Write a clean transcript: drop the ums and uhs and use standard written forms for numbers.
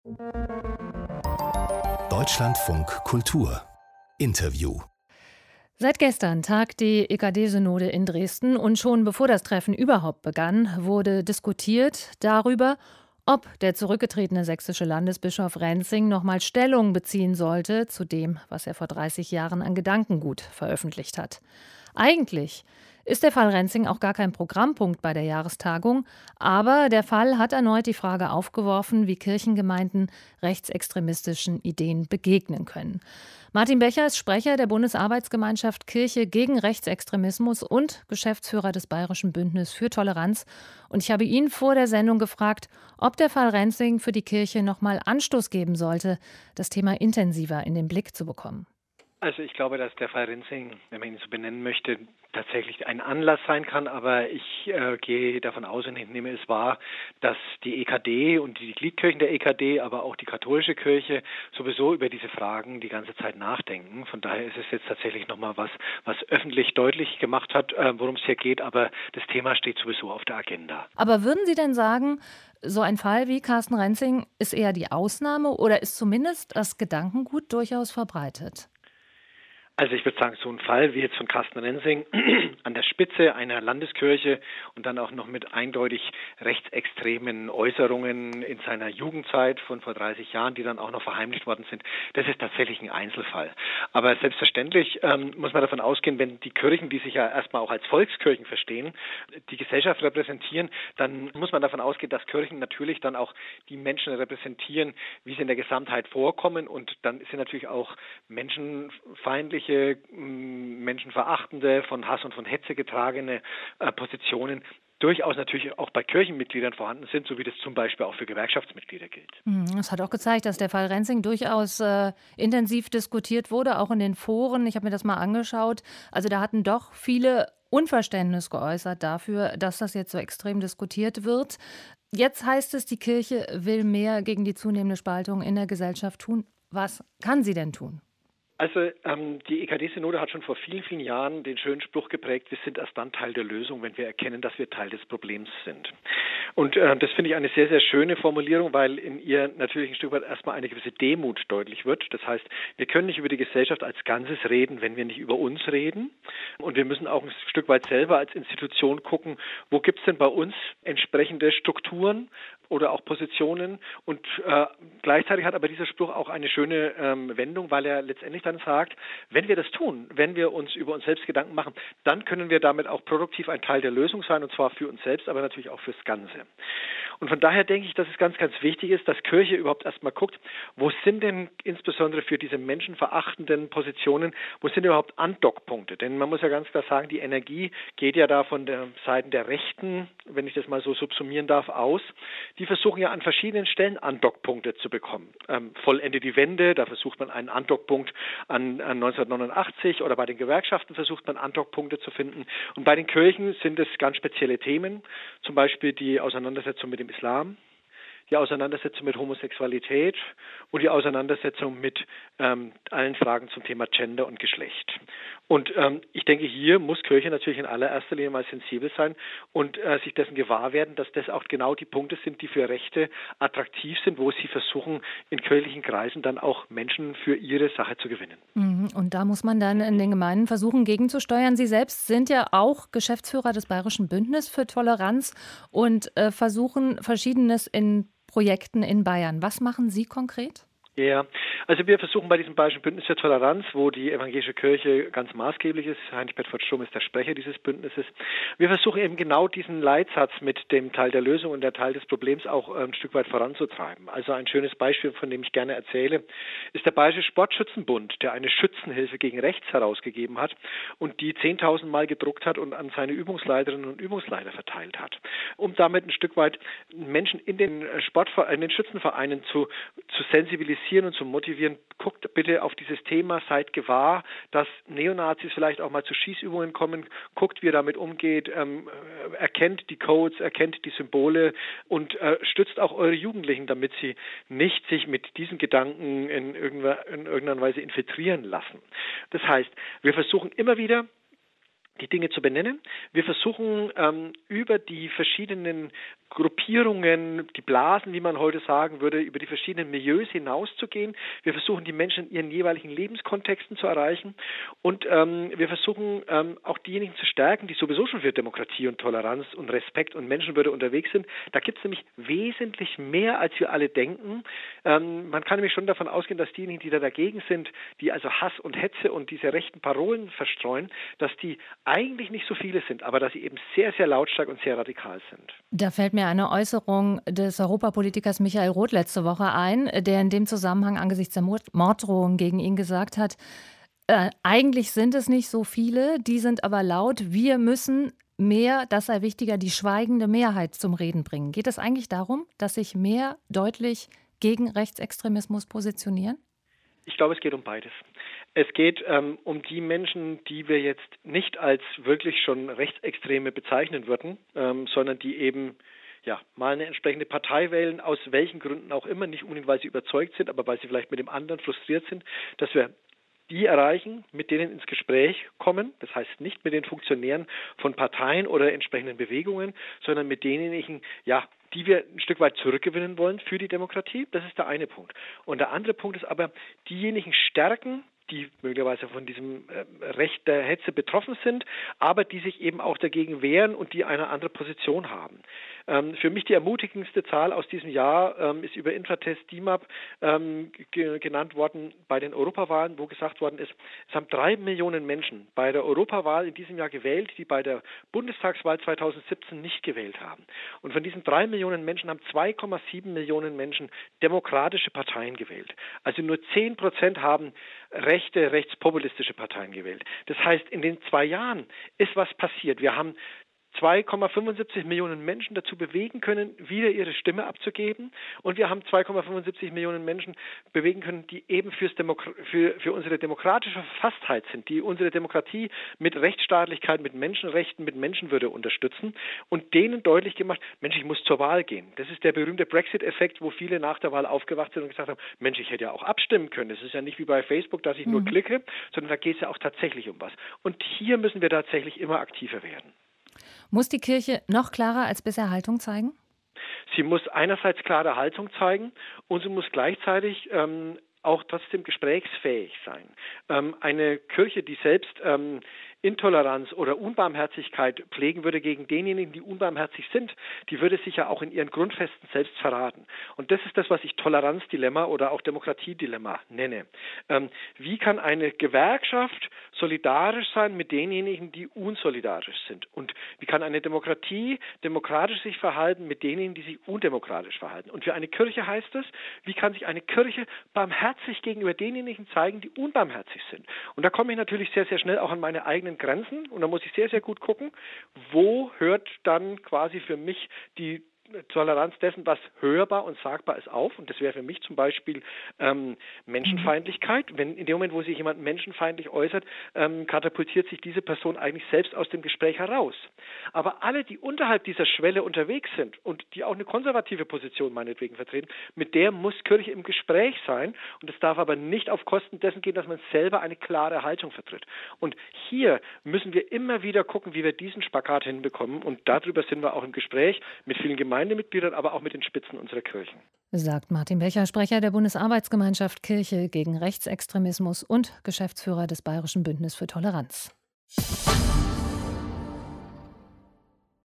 Deutschlandfunk Kultur Interview. Seit gestern tagt die EKD-Synode in Dresden und schon bevor das Treffen überhaupt begann, wurde diskutiert darüber, ob der zurückgetretene sächsische Landesbischof Renzing nochmal Stellung beziehen sollte zu dem, was er vor 30 Jahren an Gedankengut veröffentlicht hat. Eigentlich ist der Fall Renzing auch gar kein Programmpunkt bei der Jahrestagung, aber der Fall hat erneut die Frage aufgeworfen, wie Kirchengemeinden rechtsextremistischen Ideen begegnen können. Martin Becher ist Sprecher der Bundesarbeitsgemeinschaft Kirche gegen Rechtsextremismus und Geschäftsführer des Bayerischen Bündnis für Toleranz. Und ich habe ihn vor der Sendung gefragt, ob der Fall Renzing für die Kirche nochmal Anstoß geben sollte, das Thema intensiver in den Blick zu bekommen. Also ich glaube, dass der Fall Renzing, wenn man ihn so benennen möchte, tatsächlich ein Anlass sein kann, aber ich gehe davon aus und ich nehme es wahr, dass die EKD und die Gliedkirchen der EKD, aber auch die katholische Kirche sowieso über diese Fragen die ganze Zeit nachdenken. Von daher ist es jetzt tatsächlich nochmal was öffentlich deutlich gemacht hat, worum es hier geht, aber das Thema steht sowieso auf der Agenda. Aber würden Sie denn sagen, so ein Fall wie Carsten Renzing ist eher die Ausnahme oder ist zumindest das Gedankengut durchaus verbreitet? Also ich würde sagen, so ein Fall wie jetzt von Carsten Renzing an der Spitze einer Landeskirche und dann auch noch mit eindeutig rechtsextremen Äußerungen in seiner Jugendzeit von vor 30 Jahren, die dann auch noch verheimlicht worden sind, das ist tatsächlich ein Einzelfall. Aber selbstverständlich muss man davon ausgehen, wenn die Kirchen, die sich ja erstmal auch als Volkskirchen verstehen, die Gesellschaft repräsentieren, dann muss man davon ausgehen, dass Kirchen natürlich dann auch die Menschen repräsentieren, wie sie in der Gesamtheit vorkommen, und dann sind natürlich auch menschenfeindliche, menschenverachtende, von Hass und von Hetze getragene Positionen durchaus natürlich auch bei Kirchenmitgliedern vorhanden sind, so wie das zum Beispiel auch für Gewerkschaftsmitglieder gilt. Es hat auch gezeigt, dass der Fall Renzing durchaus intensiv diskutiert wurde, auch in den Foren. Ich habe mir das mal angeschaut. Also da hatten doch viele Unverständnis geäußert dafür, dass das jetzt so extrem diskutiert wird. Jetzt heißt es, die Kirche will mehr gegen die zunehmende Spaltung in der Gesellschaft tun. Was kann sie denn tun? Also die EKD-Synode hat schon vor vielen, vielen Jahren den schönen Spruch geprägt: Wir sind erst dann Teil der Lösung, wenn wir erkennen, dass wir Teil des Problems sind. Und das finde ich eine sehr, sehr schöne Formulierung, weil in ihr natürlich ein Stück weit erstmal eine gewisse Demut deutlich wird. Das heißt, wir können nicht über die Gesellschaft als Ganzes reden, wenn wir nicht über uns reden. Und wir müssen auch ein Stück weit selber als Institution gucken, wo gibt es denn bei uns entsprechende Strukturen oder auch Positionen. Und gleichzeitig hat aber dieser Spruch auch eine schöne Wendung, weil er letztendlich dann sagt, wenn wir das tun, wenn wir uns über uns selbst Gedanken machen, dann können wir damit auch produktiv ein Teil der Lösung sein, und zwar für uns selbst, aber natürlich auch fürs Ganze. Und von daher denke ich, dass es ganz, ganz wichtig ist, dass Kirche überhaupt erstmal guckt, wo sind denn insbesondere für diese menschenverachtenden Positionen, wo sind überhaupt Andockpunkte? Denn man muss ja ganz klar sagen, die Energie geht ja da von der Seite der Rechten, wenn ich das mal so subsumieren darf, aus. Die versuchen ja an verschiedenen Stellen Andockpunkte zu bekommen. Vollende die Wende, da versucht man einen Andockpunkt an 1989, oder bei den Gewerkschaften versucht man Andockpunkte zu finden. Und bei den Kirchen sind es ganz spezielle Themen, zum Beispiel die Auseinandersetzung mit dem Islam, die Auseinandersetzung mit Homosexualität und die Auseinandersetzung mit allen Fragen zum Thema Gender und Geschlecht. Und ich denke, hier muss Kirche natürlich in allererster Linie mal sensibel sein und sich dessen gewahr werden, dass das auch genau die Punkte sind, die für Rechte attraktiv sind, wo sie versuchen, in kirchlichen Kreisen dann auch Menschen für ihre Sache zu gewinnen. Und da muss man dann in den Gemeinden versuchen, gegenzusteuern. Sie selbst sind ja auch Geschäftsführer des Bayerischen Bündnis für Toleranz und versuchen Verschiedenes in Projekten in Bayern. Was machen Sie konkret? Ja, also wir versuchen bei diesem Bayerischen Bündnis für Toleranz, wo die evangelische Kirche ganz maßgeblich ist, Heinrich Bedford Stumm ist der Sprecher dieses Bündnisses, wir versuchen eben genau diesen Leitsatz mit dem Teil der Lösung und der Teil des Problems auch ein Stück weit voranzutreiben. Also ein schönes Beispiel, von dem ich gerne erzähle, ist der Bayerische Sportschützenbund, der eine Schützenhilfe gegen Rechts herausgegeben hat und die 10.000 Mal gedruckt hat und an seine Übungsleiterinnen und Übungsleiter verteilt hat, um damit ein Stück weit Menschen in den Schützenvereinen zu sensibilisieren und zu motivieren. Guckt bitte auf dieses Thema, seid gewahr, dass Neonazis vielleicht auch mal zu Schießübungen kommen, guckt, wie ihr damit umgeht, erkennt die Codes, erkennt die Symbole und stützt auch eure Jugendlichen, damit sie nicht sich mit diesen Gedanken in irgendeiner Weise infiltrieren lassen. Das heißt, wir versuchen immer wieder, die Dinge zu benennen. Wir versuchen über die verschiedenen Gruppierungen, die Blasen, wie man heute sagen würde, über die verschiedenen Milieus hinauszugehen. Wir versuchen, die Menschen in ihren jeweiligen Lebenskontexten zu erreichen und wir versuchen auch diejenigen zu stärken, die sowieso schon für Demokratie und Toleranz und Respekt und Menschenwürde unterwegs sind. Da gibt es nämlich wesentlich mehr, als wir alle denken. Man kann nämlich schon davon ausgehen, dass diejenigen, die da dagegen sind, die also Hass und Hetze und diese rechten Parolen verstreuen, dass die eigentlich nicht so viele sind, aber dass sie eben sehr, sehr lautstark und sehr radikal sind. Da fällt mir eine Äußerung des Europapolitikers Michael Roth letzte Woche ein, der in dem Zusammenhang angesichts der Morddrohungen gegen ihn gesagt hat, eigentlich sind es nicht so viele, die sind aber laut, wir müssen mehr, das sei wichtiger, die schweigende Mehrheit zum Reden bringen. Geht es eigentlich darum, dass sich mehr deutlich gegen Rechtsextremismus positionieren? Ich glaube, es geht um beides. Es geht um die Menschen, die wir jetzt nicht als wirklich schon Rechtsextreme bezeichnen würden, sondern die eben mal eine entsprechende Partei wählen, aus welchen Gründen auch immer, nicht unbedingt, weil sie überzeugt sind, aber weil sie vielleicht mit dem anderen frustriert sind, dass wir die erreichen, mit denen ins Gespräch kommen, das heißt nicht mit den Funktionären von Parteien oder entsprechenden Bewegungen, sondern mit denjenigen, die wir ein Stück weit zurückgewinnen wollen für die Demokratie. Das ist der eine Punkt. Und der andere Punkt ist aber, diejenigen stärken, die möglicherweise von diesem Recht der Hetze betroffen sind, aber die sich eben auch dagegen wehren und die eine andere Position haben. Für mich die ermutigendste Zahl aus diesem Jahr ist über Infratest DIMAP genannt worden bei den Europawahlen, wo gesagt worden ist, es haben 3 Millionen Menschen bei der Europawahl in diesem Jahr gewählt, die bei der Bundestagswahl 2017 nicht gewählt haben. Und von diesen 3 Millionen Menschen haben 2,7 Millionen Menschen demokratische Parteien gewählt. Also nur 10% haben rechtspopulistische Parteien gewählt. Das heißt, in den 2 Jahren ist was passiert. Wir haben 2,75 Millionen Menschen dazu bewegen können, wieder ihre Stimme abzugeben. Und wir haben 2,75 Millionen Menschen bewegen können, die eben für unsere demokratische Verfasstheit sind, die unsere Demokratie mit Rechtsstaatlichkeit, mit Menschenrechten, mit Menschenwürde unterstützen und denen deutlich gemacht, Mensch, ich muss zur Wahl gehen. Das ist der berühmte Brexit-Effekt, wo viele nach der Wahl aufgewacht sind und gesagt haben, Mensch, ich hätte ja auch abstimmen können. Das ist ja nicht wie bei Facebook, dass ich nur klicke, sondern da geht es ja auch tatsächlich um was. Und hier müssen wir tatsächlich immer aktiver werden. Muss die Kirche noch klarer als bisher Haltung zeigen? Sie muss einerseits klare Haltung zeigen und sie muss gleichzeitig auch trotzdem gesprächsfähig sein. Eine Kirche, die selbst Intoleranz oder Unbarmherzigkeit pflegen würde gegen denjenigen, die unbarmherzig sind, die würde sich ja auch in ihren Grundfesten selbst verraten. Und das ist das, was ich Toleranzdilemma oder auch Demokratiedilemma nenne. Wie kann eine Gewerkschaft solidarisch sein mit denjenigen, die unsolidarisch sind? Und wie kann eine Demokratie demokratisch sich verhalten mit denjenigen, die sich undemokratisch verhalten? Und für eine Kirche heißt es, wie kann sich eine Kirche barmherzig gegenüber denjenigen zeigen, die unbarmherzig sind? Und da komme ich natürlich sehr, sehr schnell auch an meine eigenen Grenzen und da muss ich sehr, sehr gut gucken, wo hört dann quasi für mich die Toleranz dessen, was hörbar und sagbar ist, auf. Und das wäre für mich zum Beispiel Menschenfeindlichkeit. Wenn in dem Moment, wo sich jemand menschenfeindlich äußert, katapultiert sich diese Person eigentlich selbst aus dem Gespräch heraus. Aber alle, die unterhalb dieser Schwelle unterwegs sind und die auch eine konservative Position meinetwegen vertreten, mit der muss Kirche im Gespräch sein. Und es darf aber nicht auf Kosten dessen gehen, dass man selber eine klare Haltung vertritt. Und hier müssen wir immer wieder gucken, wie wir diesen Spagat hinbekommen. Und darüber sind wir auch im Gespräch mit vielen Gemeindemitgliedern, aber auch mit den Spitzen unserer Kirchen. Sagt Martin Becher, Sprecher der Bundesarbeitsgemeinschaft Kirche gegen Rechtsextremismus und Geschäftsführer des Bayerischen Bündnis für Toleranz.